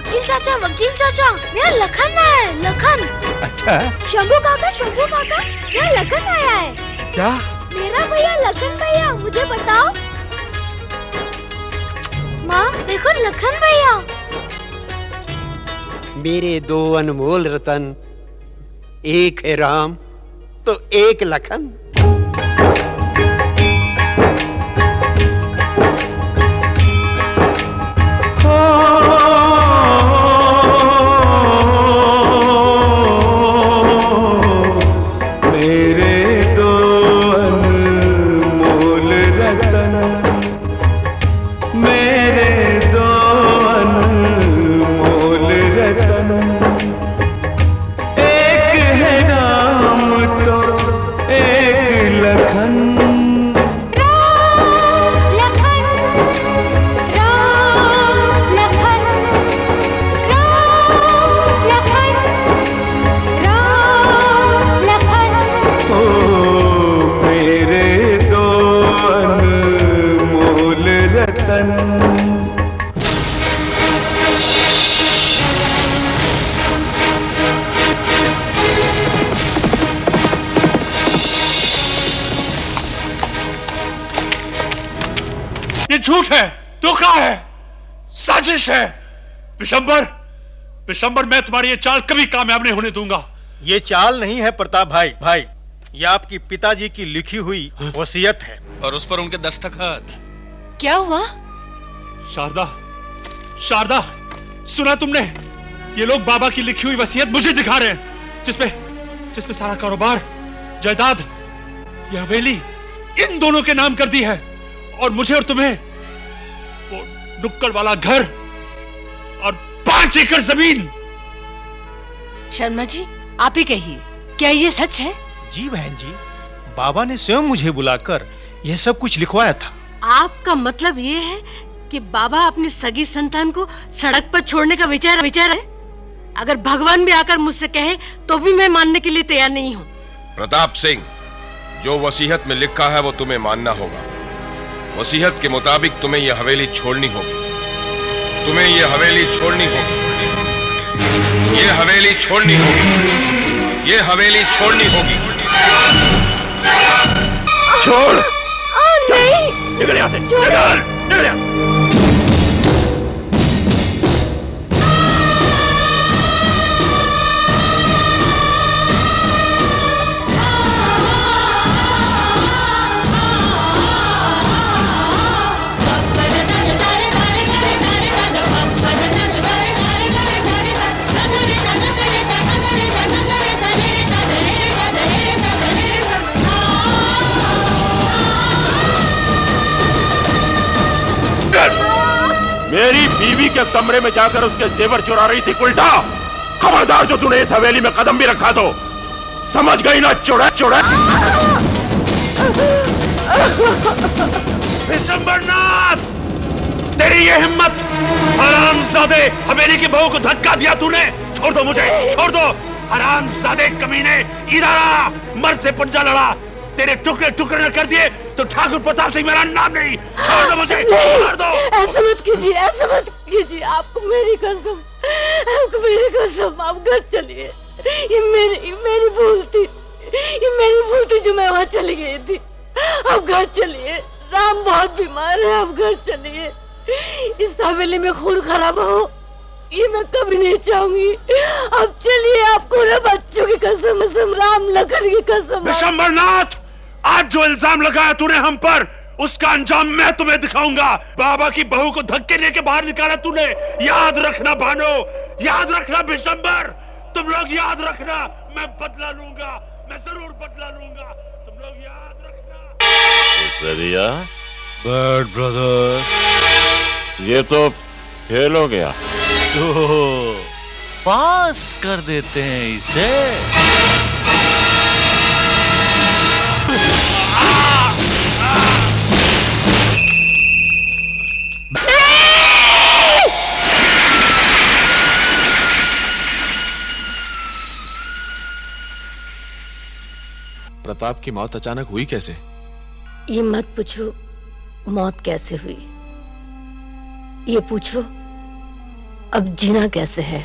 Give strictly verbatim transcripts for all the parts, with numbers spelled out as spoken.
वकील चाचा, वकील चाचा, मेरा लखन आया है, लखन। अच्छा। शंभू काका, शंभू काका, मेरा लखन आया है। क्या? मेरा भैया लखन भैया, मुझे बताओ। माँ देखो लखन भैया। मेरे दो अनमोल रतन, एक है राम तो एक लखन। झूठ है, धोखा है, साजिश है। विशंबर, विशंबर, मैं तुम्हारी ये चाल कभी कामयाब नहीं होने दूंगा। ये चाल नहीं है प्रताप भाई, भाई ये आपकी पिताजी की लिखी हुई वसीयत है और उस पर उनके दस्तखत। क्या हुआ? शारदा, शारदा, सुना तुमने? ये लोग बाबा की लिखी हुई वसीयत मुझे दिखा रहे हैं, जिसपे जिसपे सारा कारोबार, जायदाद, ये हवेली इन दोनों के नाम कर दी है, और मुझे और तुम्हें वो नुक्कड़ वाला घर और पांच एकड़ जमीन। शर्मा जी, आप ही कहिए, क्या ये सच है? जी बहन जी, बाबा ने स्वयं मुझे बुलाकर यह सब कुछ लिखवाया था। आपका मतलब ये है कि बाबा अपनी सगी संतान को सड़क पर छोड़ने का विचार विचार है? अगर भगवान भी आकर मुझसे कहे तो भी मैं मानने के लिए तैयार नहीं हूँ। प्रताप सिंह, जो वसीयत में लिखा है वो तुम्हें मानना होगा। वसीयत के मुताबिक तुम्हें यह हवेली छोड़नी होगी, तुम्हें यह हवेली छोड़नी होगी, ये हवेली छोड़नी होगी, ये हवेली छोड़नी होगी। छोड़! नहीं! निकल यहाँ से! निकल! निकल यहाँ! मेरी बीवी के कमरे में जाकर उसके जेवर चुरा रही थी उल्टा। खबरदार जो तूने इस हवेली में कदम भी रखा तो समझ गई ना चुड़ा चुड़ा। विशंबरनाथ, तेरी ये हिम्मत! हरामजादे, हवेली की बहू को धक्का दिया तूने। छोड़ दो मुझे, छोड़ दो। हरामजादे कमीने, इधर आ। मर्द से पंजा लड़ा, तेरे टुकड़े टुकड़े कर दिए तो ठाकुर प्रताप सिंह मेरा नाम नहीं। छोड़ दो मुझे, छोड़ दो। ऐसा मत कीजिए, ऐसा मत कीजिए। आपको मेरी कसम, आपको मेरी कसम, आप घर चलिए। ये मेरी मेरी भूल थी, ये मेरी भूल थी जो मैं वहाँ चली गई थी। आप घर चलिए, राम बहुत बीमार है, आप घर चलिए। इस हवेली में खून खराब हो ये मैं कभी नहीं चाहूंगी। अब चलिए, आपको ना बच्चों की कसम, कसम, राम लखन की कसम। विशंबरनाथ, आज जो इल्जाम लगाया तूने हम पर, उसका अंजाम मैं तुम्हें दिखाऊंगा। बाबा की बहू को धक्के लेके बाहर निकाला तूने। याद रखना भानो, याद रखना विशंबर, तुम लोग याद रखना। मैं बदला लूंगा, मैं जरूर बदला लूंगा। तुम लोग याद रखना। बट ब्रदर, ये तो फेल हो गया। तो पास कर देते हैं इसे। प्रताप की मौत अचानक हुई कैसे? ये मत पूछो मौत कैसे हुई, ये पूछो अब जीना कैसे है?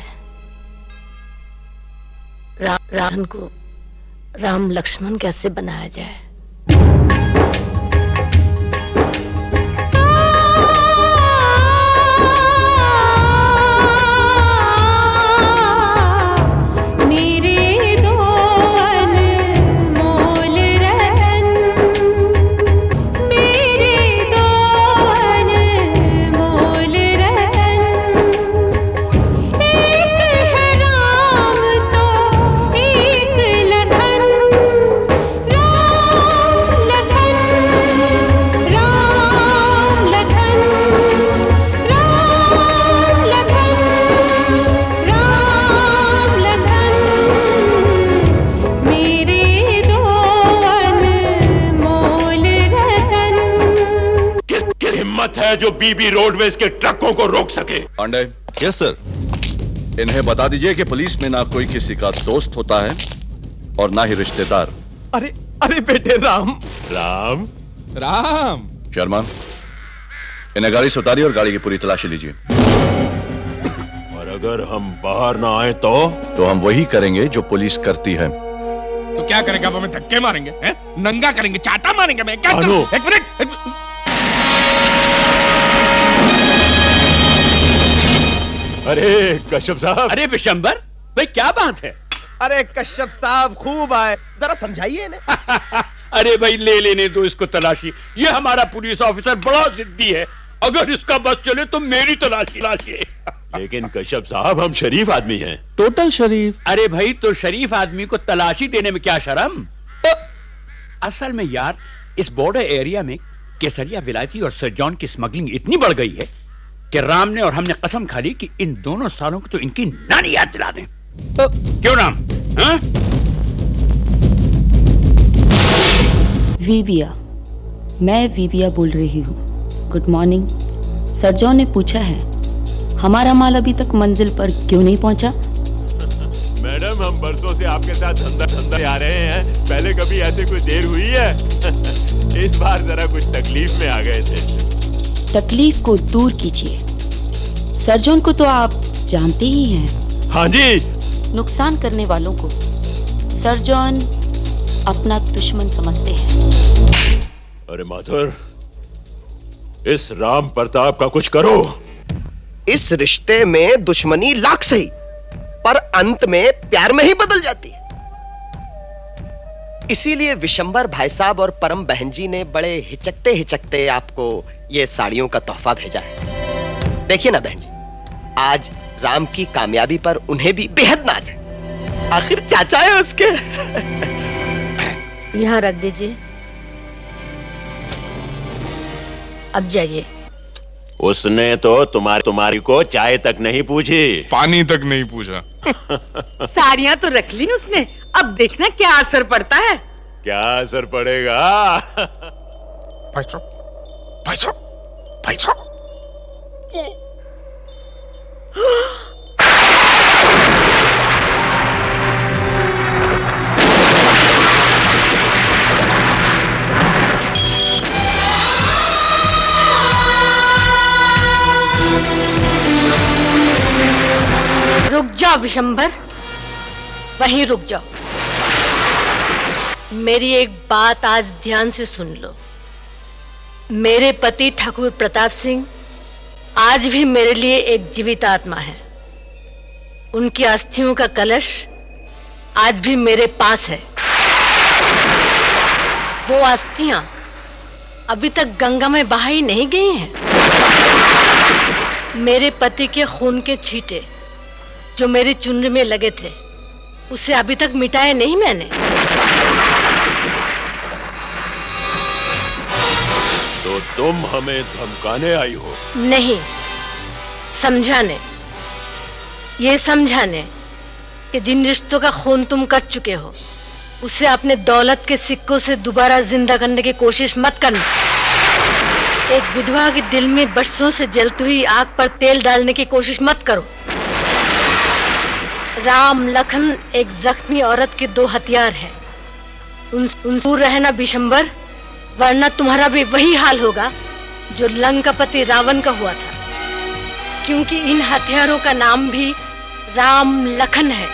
रा, राम को राम लक्ष्मण कैसे बनाया जाए? है जो बीबी रोडवेज के ट्रकों को रोक सके। पांडे। Yes sir. इन्हें बता दीजिए कि पुलिस में ना कोई किसी का दोस्त होता है और ना ही रिश्तेदार। अरे अरे बेटे राम राम राम। शर्मा, इन्हें गाड़ी से उतारिए और गाड़ी की पूरी तलाशी लीजिए। और अगर हम बाहर ना आए तो तो हम वही करेंगे जो पुलिस करती है। तो क्या करेंगे? अब हमें धक्के मारेंगे, हैं? नंगा करेंगे, चाटा मारेंगे? मैं क्या करूं? एक मिनट एक... अरे कश्यप साहब। अरे विशंबर भाई, क्या बात है? अरे कश्यप साहब खूब आए, जरा समझाइए ना। अरे भाई ले लेने दो इसको तलाशी। ये हमारा पुलिस ऑफिसर बड़ा जिद्दी है, अगर इसका बस चले तो मेरी तलाशी तलाशी। लेकिन कश्यप साहब हम शरीफ आदमी हैं। टोटल शरीफ। अरे भाई तो शरीफ आदमी को तलाशी देने में क्या शर्म? असल में यार इस बॉर्डर एरिया में केसरिया, विलायती और सर जॉन की स्मगलिंग इतनी बढ़ गई है कि राम ने और हमने कसम खा ली कि इन दोनों सालों को तो इनकी नानी याद दिला दें। तो क्यों राम? हाँ? वीबिया, मैं वीबिया बोल रही हूँ। Good morning. सर जॉन ने पूछा है हमारा माल अभी तक मंजिल पर क्यों नहीं पहुंचा? मैडम हम बरसों से आपके साथ धंधा धंधा आ रहे हैं, पहले कभी ऐसे कोई देर हुई है? इस बार जरा कुछ तकलीफ में आ गए थे। तकलीफ को दूर कीजिए। सर जॉन को तो आप जानते ही हैं। हाँ जी। नुकसान करने वालों को सर जॉन अपना दुश्मन समझते हैं। अरे माधुर, इस राम प्रताप का कुछ करो। इस रिश्ते में दुश्मनी लाख सही, पर अंत में प्यार में ही बदल जाती है। इसीलिए विशंबर भाई साहब और परम बहन जी ने बड़े हिचकते हिचकते आपको ये साड़ियों का तोहफा भेजा है। देखिए ना बहन जी, आज राम की कामयाबी पर उन्हें भी बेहद नाज है। आखिर चाचा है उसके। यहाँ रख दीजिए, अब जाइए। उसने तो तुम्हारी तुम्हारी को चाय तक नहीं पूछी, पानी तक नहीं पूछा। साड़ियाँ तो रख ली उसने, अब देखना क्या असर पड़ता है। क्या असर पड़ेगा? भाई साहब, भाई साहब, भाई साहब। रुक जाओ विशंबर, वहीं रुक जाओ। मेरी एक बात आज ध्यान से सुन लो। मेरे पति ठाकुर प्रताप सिंह आज भी मेरे लिए एक जीवित आत्मा है। उनकी अस्थियों का कलश आज भी मेरे पास है। वो अस्थियां अभी तक गंगा में बहाई नहीं गई हैं। मेरे पति के खून के छींटे जो मेरी चुनरी में लगे थे, उसे अभी तक मिटाया नहीं मैंने। तो तुम हमें धमकाने आई हो? नहीं, समझाने। ये समझाने कि जिन रिश्तों का खून तुम कर चुके हो, उसे अपने दौलत के सिक्कों से दोबारा जिंदा करने की कोशिश मत करना। एक विधवा के दिल में बरसों से जलती हुई आग पर तेल डालने की कोशिश मत करो। राम लखन एक जख्मी औरत के दो हथियार हैं। उन उन दूर रहना विशंबर, वरना तुम्हारा भी वही हाल होगा जो लंकापति रावण का हुआ था। क्योंकि इन हथियारों का नाम भी राम लखन है।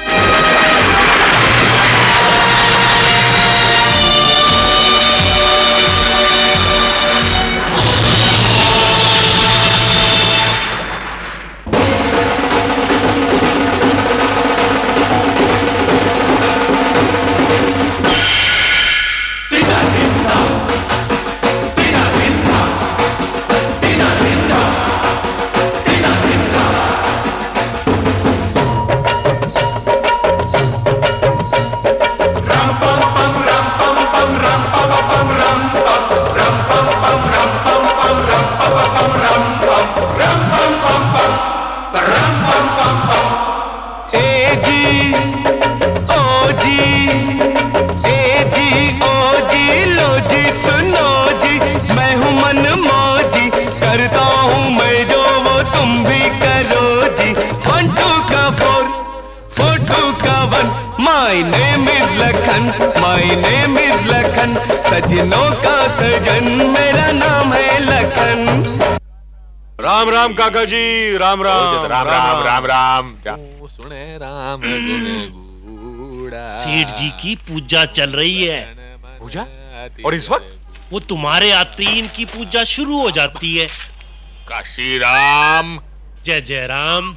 सजनों का सजन मेरा नाम है लखन। राम राम काका जी, राम राम राम राम राम राम। सुने राम गुने गूढ़ा। सेठ जी की पूजा चल रही है। पूजा? और इस वक्त? वो तुम्हारे आते ही इनकी पूजा शुरू हो जाती है। काशी राम। जय जय राम।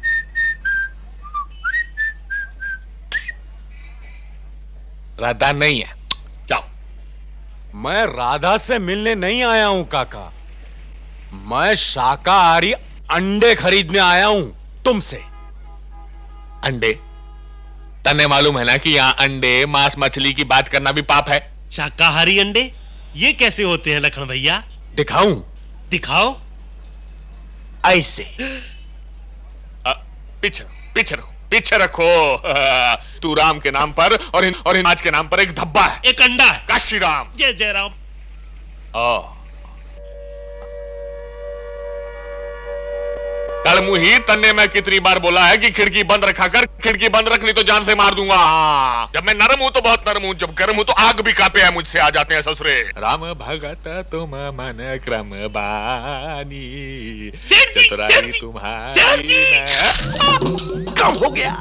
राधा नहीं है, जाओ। मैं राधा से मिलने नहीं आया हूं काका, मैं शाकाहारी अंडे खरीदने आया हूं तुमसे। अंडे? तने मालूम है ना कि यहाँ अंडे मांस मछली की बात करना भी पाप है। शाकाहारी अंडे ये कैसे होते हैं लखन भैया? दिखाऊं? दिखाओ। ऐसे पीछे पीछे रखो, पीछे रखो। तू राम के नाम पर और इन और इन आज के नाम पर एक धब्बा है, एक अंडा है। काशी राम। जय जय राम। ओ कलमुही, तन्ने मैं कितनी बार बोला है कि खिड़की बंद रखा कर, खिड़की बंद रख, नहीं तो जान से मार दूंगा। हाँ, जब मैं नरम हूं तो बहुत नरम हूं, जब गर्म हूं तो आग भी कांपे है मुझसे आ जाते हैं ससुरे। राम भगत तुम मन क्रम बानी, चतुराई तुम्हारी मैं। कम हो गया।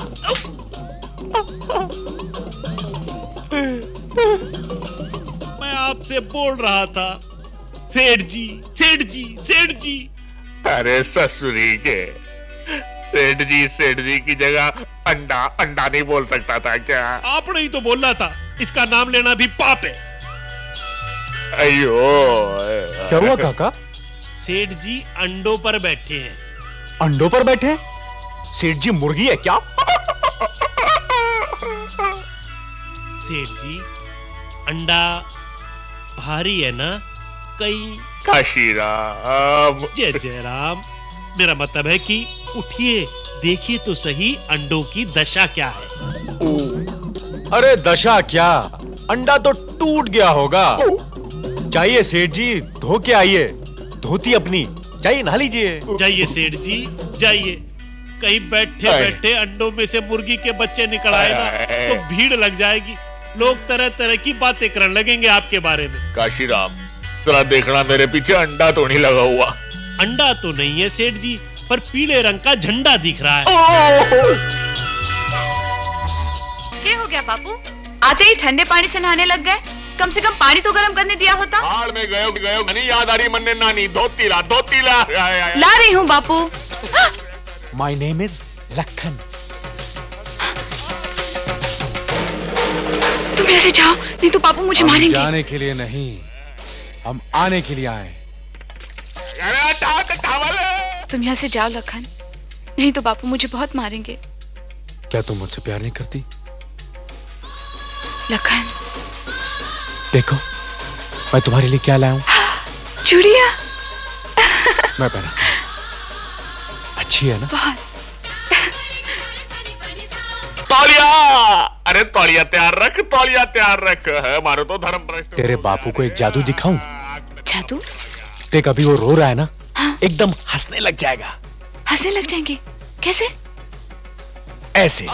मैं आपसे बोल रहा था सेठ जी, सेठ जी, सेठ जी। अरे ससुरी के, सेठ जी सेठ जी की जगह अंडा अंडा नहीं बोल सकता था क्या? आपने ही तो बोलना था, इसका नाम लेना भी पाप है। अयो क्या हुआ काका? सेठ जी अंडों पर बैठे हैं। अंडों पर बैठे? सेठ जी मुर्गी है क्या? सेठ जी अंडा भारी है ना, कई। काशी राम। जय जय राम। मेरा मतलब है कि उठिए, देखिए तो सही अंडों की दशा क्या है। अरे दशा क्या, अंडा तो टूट गया होगा। जाइए सेठ जी, धो के आइए, धोती अपनी, जाइए नहा लीजिए। जाइए सेठ जी, जाइए। कहीं बैठे बैठे अंडों में से मुर्गी के बच्चे निकल आए ना तो भीड़ लग जाएगी, लोग तरह तरह की बातें करने लगेंगे आपके बारे में। काशी राम, जरा देखना मेरे पीछे अंडा तो नहीं लगा हुआ। अंडा तो नहीं है सेठ जी, पर पीले रंग का झंडा दिख रहा है। क्या हो गया बापू? आते ही ठंडे पानी से नहाने लग गए? कम से कम पानी तो गर्म करने दिया होता। हाड़ में गयो गयो नहीं याद आ रही मन्ने नानी, धोती ला धोती ला। ला रही हूँ बापू। My name is Lakhan. तुम ऐसे जाओ, नहीं तो बापू मुझे मारेंगे। जाने के लिए नहीं, हम आने के लिए आए। तुम यहाँ से जाओ लखन, नहीं तो बापू मुझे बहुत मारेंगे। क्या तुम मुझसे प्यार नहीं करती? लखन देखो, मैं तुम्हारे लिए क्या लाया हूँ। चूड़िया। मैं पहना, अच्छी है ना? बहुत। तौलिया, अरे तौलिया तैयार रख, तौलिया तैयार रख। है मारो तो धर्म भ्रष्ट। तेरे बापू को एक जादू दिखाऊं? जादू? देख अभी वो रो रहा है ना, हाँ? एकदम हंसने लग जाएगा। हंसने लग जाएंगे? कैसे? ऐसे।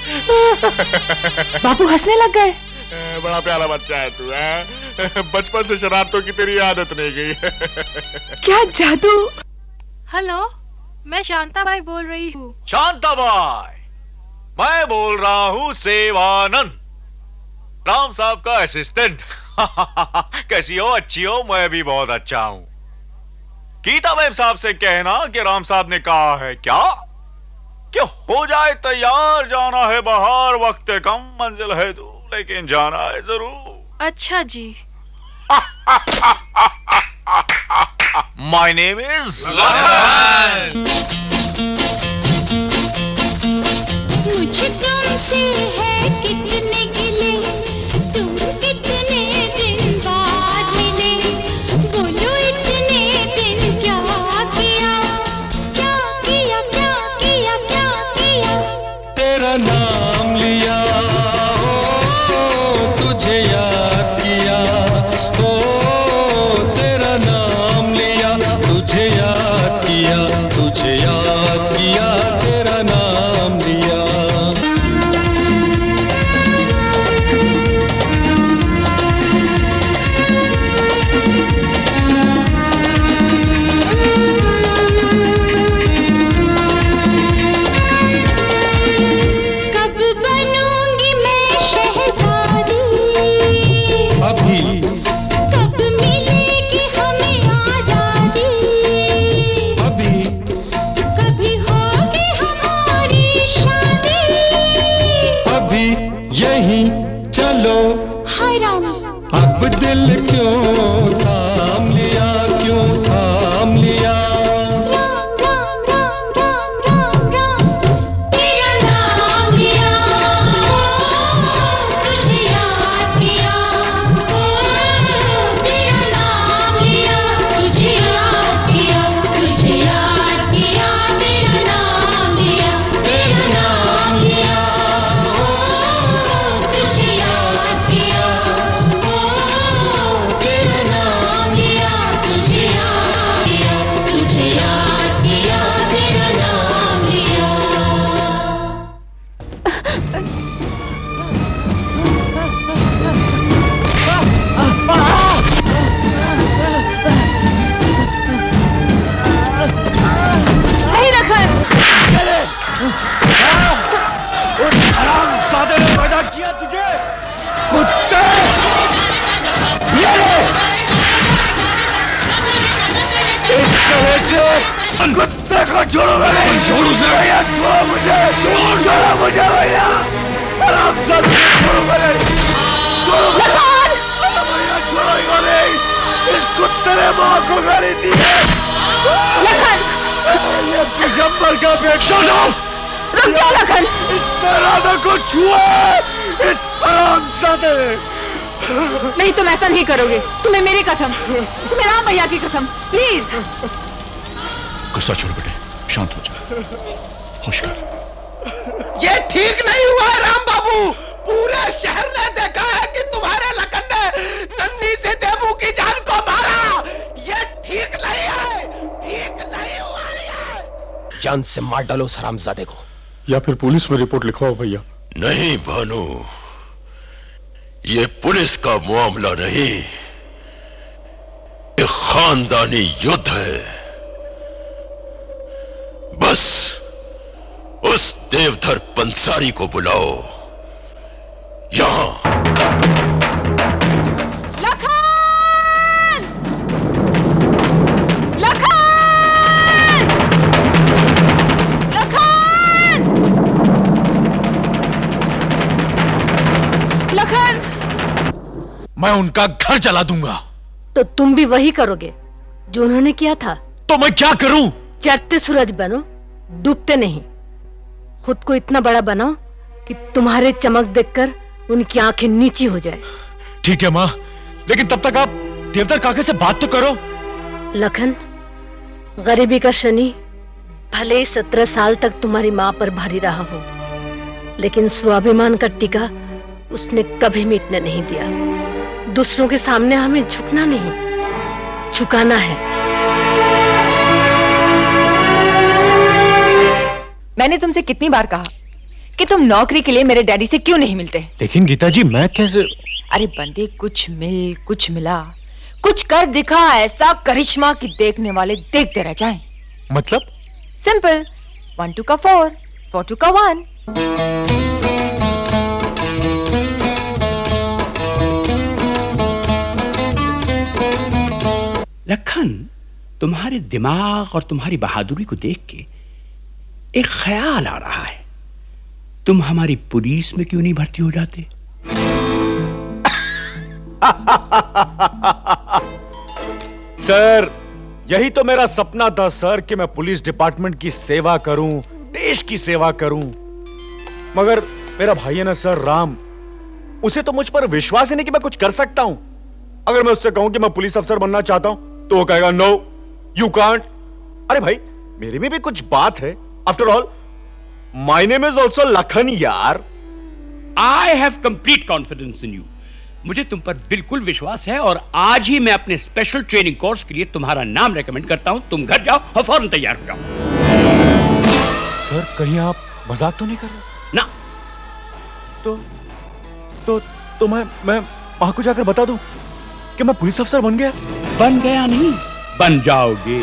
बापू हंसने लग गए। बड़ा प्यारा बच्चा है तू, है? बचपन से शरारतों की तेरी आदत नहीं गई। क्या जादू। हेलो, मैं शांता बाई बोल रही हूँ। शांता बाई, मैं बोल रहा हूँ सेवानंद, राम साहब का असिस्टेंट। कैसी हो? अच्छी हो? मैं भी बहुत अच्छा हूँ। गीता मैम साहब से कहना कि राम साहब ने कहा है क्या कि हो जाए तैयार, जाना है बाहर, वक्त कम, मंजिल है दूर, लेकिन जाना है जरूर। अच्छा जी। My name is Lakhan. मुझे तुमसे है कितने गिले, तुम कितने दिन बाद मिले, बोलो इतने दिन क्या किया, क्या किया, क्या किया, क्या किया। तेरा नाम लिया, ओ तुझे याद किया, ओ तेरा नाम लिया, तुझे याद किया, तुझे याद किया, तेरा नाम लिया। कब बनूंगी मैं शहजादी, अभी कब मिलेगी हमें आजादी, अभी कभी होगी हमारी शादी, अभी यही चलो, हराम अब दिल क्यों थाम लिया, क्यों थाम लिया। तेरा नाम लिया, तुझे याद किया, तेरा नाम लिया, तुझे याद किया, तुझे याद किया, तेरा नाम लिया, तेरा नाम लिया, तुझे याद किया, तेरा नाम लिया, तुझे याद किया, तुझे याद किया, तेरा नाम लिया। नहीं रखन। हरामजादे ने पैदा किया तुझे, कुत्ते! ये ले! इस तरह से कुत्ते को छोड़ो मैंने, छोड़ो भैया, छोड़ो मुझे, छोड़ो मुझे भैया, हरामजादे को छोड़ो मैंने, छोड़ो भैया, छोड़ो ही नहीं, इस कुत्ते ने माँ को गाली दी है। ये दिसंबर का बेटा, रुक जाओ लखन। इस राधा को छुआ, इस हरामजादे ने। नहीं, तुम ऐसा नहीं करोगे। तुम्हें मेरी कसम, तुम्हें राम भैया की कसम, प्लीज। गुस्सा छोड़ बेटे, शांत हो जा, होश कर। ये ठीक नहीं हुआ है राम बाबू। पूरे शहर ने देखा है कि तुम्हारे लखन ने नन्ही से देवू की जान को मारा। ये ठीक नहीं है, ठीक नहीं हुआ है। जान से मार डालो उस हरामजादे को, या फिर पुलिस में रिपोर्ट लिखवाओ भैया। नहीं भानु, ये पुलिस का मामला नहीं, ये खानदानी युद्ध है। बस उस देवधर पंसारी को बुलाओ यहां। लखन! लखन! लखन! लखन! मैं उनका घर जला दूंगा। तो तुम भी वही करोगे जो उन्होंने किया था? तो मैं क्या करूं? चढ़ते सूरज बनो, डूबते नहीं। खुद को इतना बड़ा बनाओ कि तुम्हारे चमक देखकर उनकी आंखें नीची हो जाए। ठीक है माँ, लेकिन तब तक आप देवदार काके से बात तो करो। लखन, गरीबी का शनि भले ही सत्रह साल तक तुम्हारी माँ पर भारी रहा हो, लेकिन स्वाभिमान का टीका उसने कभी मिटने नहीं दिया। दूसरों के सामने हमें झुकना नहीं, झुकाना है। मैंने तुमसे कितनी बार कहा कि तुम नौकरी के लिए मेरे डैडी से क्यों नहीं मिलते। लेकिन गीता जी मैं कैसे? अरे बंदे, कुछ मिल कुछ मिला, कुछ कर दिखा ऐसा करिश्मा कि देखने वाले देखते रह जाएं। मतलब? सिंपल, वन टू का फोर, फोर टू का वन। लखन, तुम्हारे दिमाग और तुम्हारी बहादुरी को देख के एक ख्याल आ रहा है, तुम हमारी पुलिस में क्यों नहीं भर्ती हो जाते? सर, यही तो मेरा सपना था सर कि मैं पुलिस डिपार्टमेंट की सेवा करूं, देश की सेवा करूं। मगर मेरा भाई है ना सर राम, उसे तो मुझ पर विश्वास ही नहीं कि मैं कुछ कर सकता हूं। अगर मैं उससे कहूं कि मैं पुलिस अफसर बनना चाहता हूं तो वो कहेगा नो यू कांट। अरे भाई, मेरे में भी कुछ बात है। After all my name is also Lakhan यार। I have complete confidence in you. मुझे तुम पर बिल्कुल विश्वास है और आज ही मैं अपने स्पेशल ट्रेनिंग कोर्स के लिए तुम्हारा नाम रेकमेंड करता हूं। तुम घर जाओ और फौरन तैयार हो जाओ। सर, कहीं आप मजाक तो नहीं कर रहे? ना। तो तो तो मैं मैं वहां को जाकर बता दूं कि मैं पुलिस अफसर बन गया? बन गया नहीं, बन जाओगे।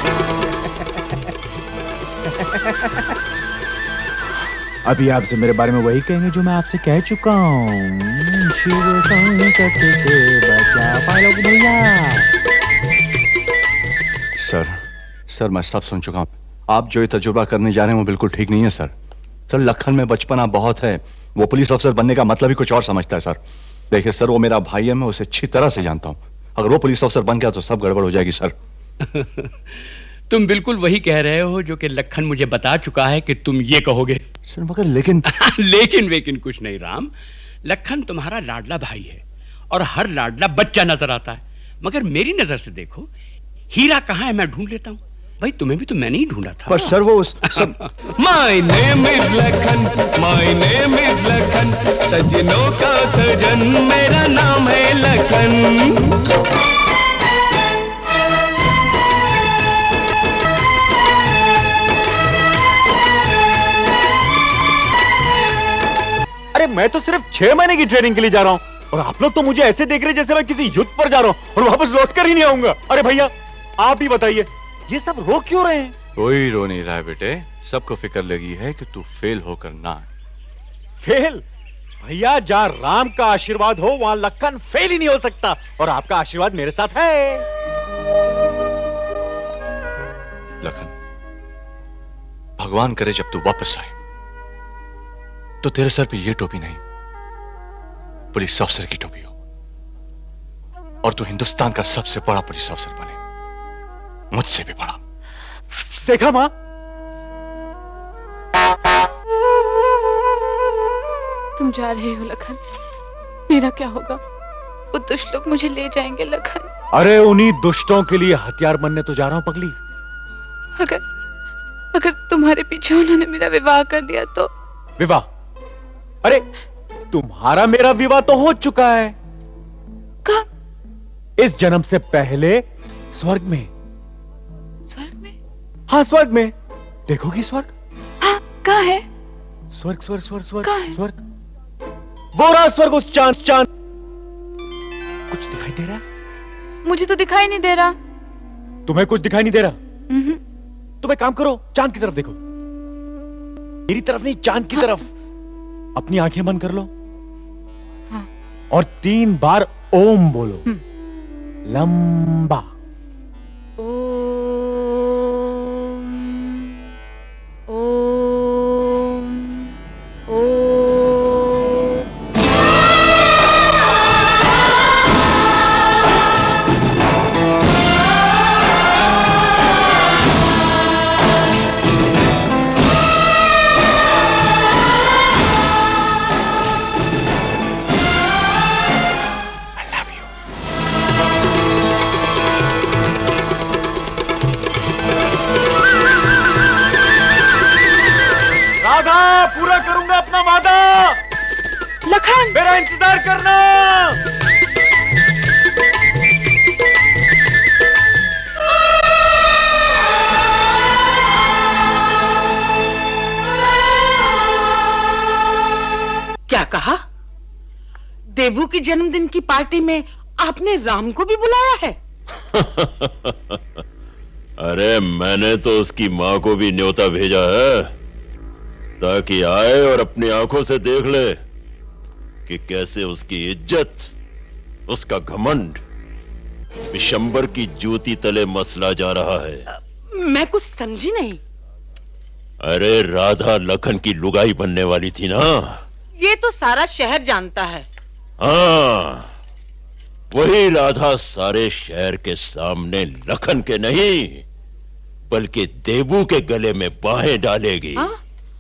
अभी आपसे मेरे बारे में वही कहेंगे जो मैं आपसे कह चुका हूँ। शिव संकट से बचा पालो भैया। सर सर मैं सब सुन चुका हूं। आप जो ये तजुर्बा करने जा रहे हैं वो बिल्कुल ठीक नहीं है सर। सर, लखन में बचपना बहुत है। वो पुलिस अफसर बनने का मतलब ही कुछ और समझता है सर। देखिए सर, वो मेरा भाई है, मैं उसे अच्छी तरह से जानता हूं। अगर वो पुलिस अफसर बन गया तो सब गड़बड़ हो जाएगी सर। तुम बिल्कुल वही कह रहे हो जो कि लखन मुझे बता चुका है कि तुम ये कहोगे। सर मगर लेकिन लेकिन वेकिन कुछ नहीं राम। लखन तुम्हारा लाडला भाई है और हर लाडला बच्चा नजर आता है। मगर मेरी नजर से देखो, हीरा कहाँ है मैं ढूंढ लेता हूँ। भाई, तुम्हें भी तो मैंने ही ढूंढा था। पर सर वो उस सब My name is Lakhan, my name is Lakhan, सजनों का सजन मेरा नाम है लखन। अरे मैं तो सिर्फ छह महीने की ट्रेनिंग के लिए जा रहा हूँ और आप लोग तो मुझे ऐसे देख रहे हैं जैसे मैं किसी युद्ध पर जा रहा हूँ और वापस लौट कर ही नहीं आऊंगा। अरे भैया, आप ही बताइए, ये सब रो क्यों रहे हैं? कोई रो नहीं रहा है बेटे। सबको फिक्र लगी है कि तू फेल होकर ना आए। फेल? भैया, जहाँ राम का आशीर्वाद हो वहाँ लखन फेल ही नहीं हो सकता और आपका आशीर्वाद मेरे साथ है। लखन, भगवान करे जब तू वापस आए तो तेरे सर पे ये टोपी नहीं, पुलिस अफसर की टोपी हो और तू हिंदुस्तान का सबसे बड़ा पुलिस अफसर बने, मुझसे भी बड़ा। देखा मां, तुम जा रहे हो लखन, मेरा क्या होगा? वो दुष्ट लोग मुझे ले जाएंगे लखन। अरे उन्हीं दुष्टों के लिए हथियार बनने तो जा रहा हूं पगली। अगर अगर तुम्हारे पीछे उन्होंने मेरा विवाह कर दिया तो? विवाह? अरे तुम्हारा मेरा विवाह तो हो चुका है। कब? इस जन्म से पहले स्वर्ग में। स्वर्ग में? हाँ, स्वर्ग में। देखोगी स्वर्ग? हाँ, कहाँ है? स्वर्ग स्वर्ग स्वर्ग स्वर्ग कहाँ है? स्वर्ग वो रहा स्वर्ग, उस चांद चांद। कुछ दिखाई दे रहा है? मुझे तो दिखाई नहीं दे रहा। तुम्हें कुछ दिखाई नहीं दे रहा? हम्म। तुम एक काम करो, चांद की तरफ देखो। मेरी तरफ नहीं, चांद की हाँ। तरफ। अपनी आंखें बंद कर लो। हाँ। और तीन बार ओम बोलो, लंबा। पूरा करूंगा अपना वादा। लखन, मेरा इंतजार करना। कहा? देवू की जन्मदिन की पार्टी में आपने राम को भी बुलाया है? अरे मैंने तो उसकी माँ को भी न्योता भेजा है ताकि आए और अपनी आंखों से देख ले कि कैसे उसकी इज्जत, उसका घमंड विशंबर की जूती तले मसला जा रहा है। मैं कुछ समझी नहीं। अरे राधा लखन की लुगाई बनने वाली थी ना? ये तो सारा शहर जानता है। हाँ, वही राधा सारे शहर के सामने लखन के नहीं बल्कि देवू के गले में बाहें डालेगी। हाँ?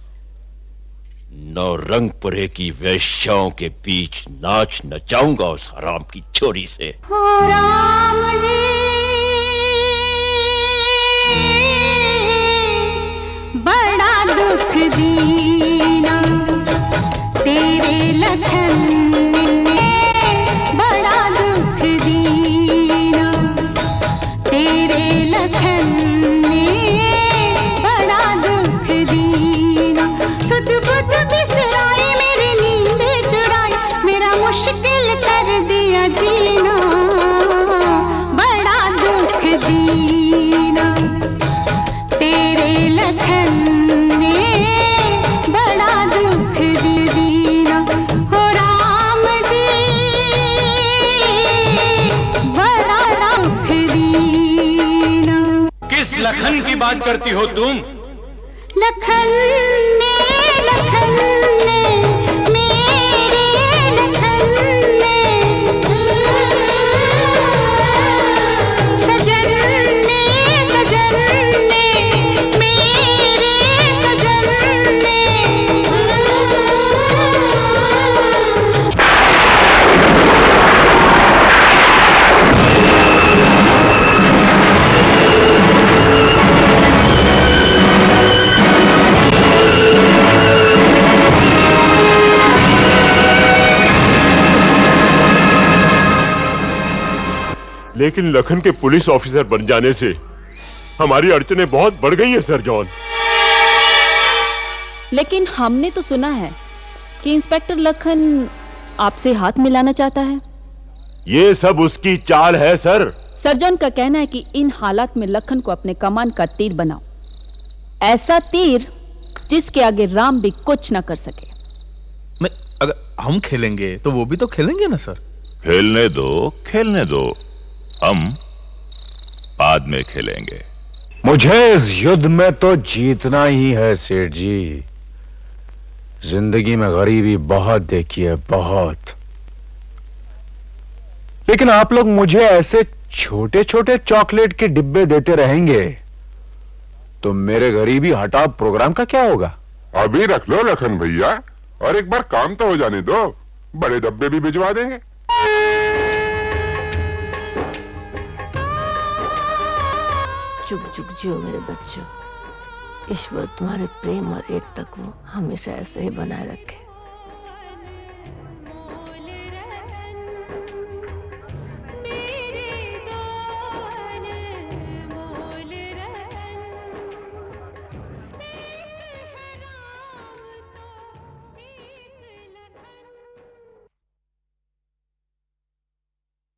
नौरंगपुरे की वैश्याओं के बीच नाच नचाऊंगा उस हराम की छोरी से। हो राम जी बड़ा दुख दीना तेरे लखन ने, बड़ा दुख दीना तेरे लखन ने, बड़ा दुख दीना। सुध बुध बिसराई मेरी नींद चुराई, मेरा मुश्किल कर दिया जीना, बड़ा दुख दीना तेरे लखन ने, बड़ा दुख दीना। हो राम जी बड़ा दुख दीना। किस लखन की बात करती हो तुम? लखन ने, लखन ने, मेरे लखन ने, सजन ने, सजन ने, मेरे सजन ने। लेकिन लखन के पुलिस ऑफिसर बन जाने से हमारी अड़चनें बहुत बढ़ गई है सर जॉन। लेकिन हमने तो सुना है कि इंस्पेक्टर लखन आपसे हाथ मिलाना चाहता है। ये सब उसकी चाल है सर। सर्जन का कहना है कि इन हालात में लखन को अपने कमान का तीर बनाओ, ऐसा तीर जिसके आगे राम भी कुछ ना कर सके। मैं अगर हम खेलेंगे तो वो भी तो खेलेंगे ना सर? खेलने दो, खेलने दो, हम बाद में खेलेंगे। मुझे इस युद्ध में तो जीतना ही है सेठ जी। जिंदगी में गरीबी बहुत देखी है, बहुत। लेकिन आप लोग मुझे ऐसे छोटे छोटे चॉकलेट के डिब्बे देते रहेंगे तो मेरे गरीबी हटाओ प्रोग्राम का क्या होगा? अभी रख लो लखन भैया, और एक बार काम तो हो जाने दो, बड़े डब्बे भी भिजवा देंगे। जुग जुग जियो मेरे बच्चों। ईश्वर तुम्हारे प्रेम और एकता को हमेशा ऐसे ही बनाए रखे।